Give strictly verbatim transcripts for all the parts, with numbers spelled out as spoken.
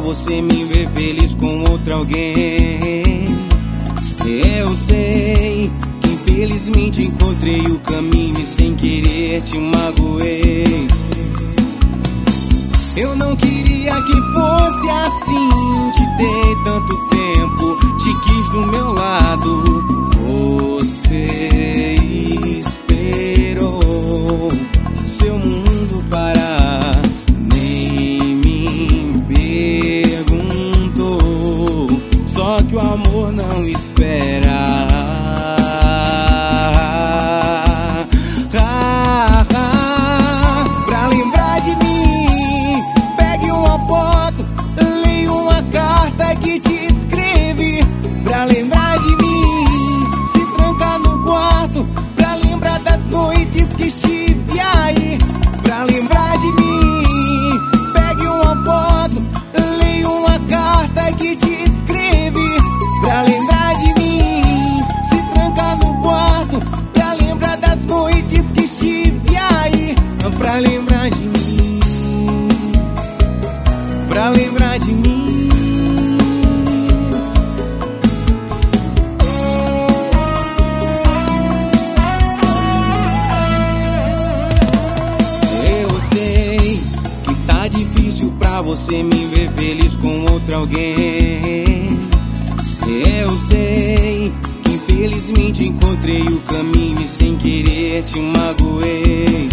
você me ver feliz com outro alguém. Eu sei que infelizmente encontrei o caminho e sem querer te magoei. Eu não queria que fosse assim, te dei tanto tempo, te quis do meu lado. Você esperou seu mundo parar, nem me perguntou. Só que o amor não espera. Ah, ah, pra lembrar de mim, pegue uma foto, leia uma carta que te escrevi. Pra lembrar de mim, se tranca no quarto, pra lembrar das noites que estive aí. Pra lembrar de mim, pegue uma foto, leia uma carta que te escrevi. Pra lembrar de mim, se tranca no quarto, pra lembrar das noites que estive aí. Pra lembrar de mim, pra lembrar de mim. Eu sei que tá difícil pra você me ver feliz com outro alguém. Eu sei que infelizmente encontrei o caminho e sem querer te magoei.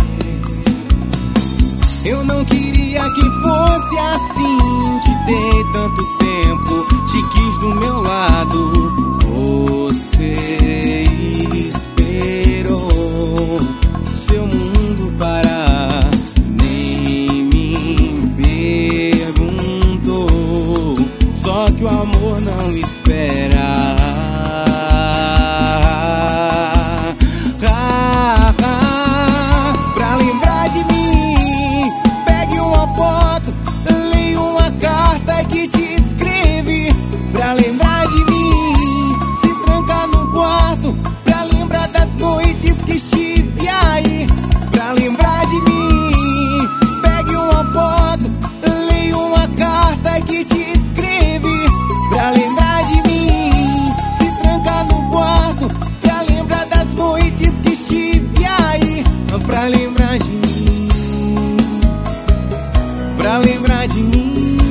Eu não queria que fosse assim, te dei tanto tempo, te quis do meu lado. Você esperou seu mundo parar, nem me perguntou. Só que o amor não espera. Ah, ah, pra lembrar de mim, pegue uma foto, leia uma carta que te escrevi. Pra lembrar de mim, se tranca no quarto, pra lembrar das noites que estive aí. Pra lembrar de mim, pegue uma foto, leia uma carta que te escrevi. Pra lembrar de mim, se tranca no quarto, pra lembrar das noites que estive aí. Pra lembrar de mim, pra lembrar de mim.